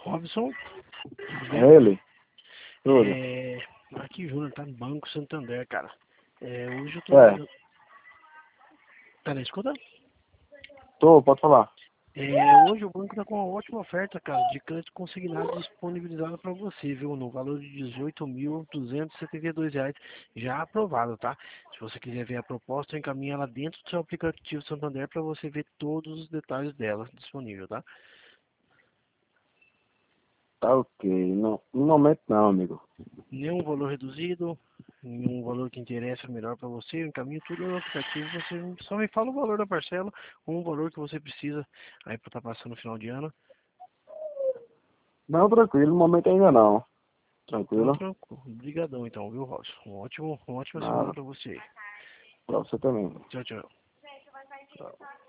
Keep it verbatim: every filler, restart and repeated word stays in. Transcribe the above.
Robson, tudo É bem? ele? Tudo. É, aqui, Júnior, tá no Banco Santander, cara. É, hoje eu tô. É, eu- Tá na escuta? tô, pode falar. É, hoje o banco tá com uma ótima oferta, cara, de crédito consignado disponibilizado para você, viu? No valor de dezoito mil duzentos e setenta e dois reais, já aprovado, tá? Se você quiser ver a proposta, encaminha ela dentro do seu aplicativo Santander para você ver todos os detalhes dela disponível, tá? Tá ok. Não, no momento não, amigo. Nenhum valor reduzido, nenhum valor que interessa melhor para você, eu encaminho tudo no aplicativo, você só me fala o valor da parcela, ou um valor que você precisa aí para estar passando o final de ano. Não, tranquilo, no momento ainda não. Então, Tranquilo? tranquilo. Obrigadão então, viu, Robson? Um ótimo, uma ótima semana Nada. para você. Pra você também. Tchau, tchau. Tchau.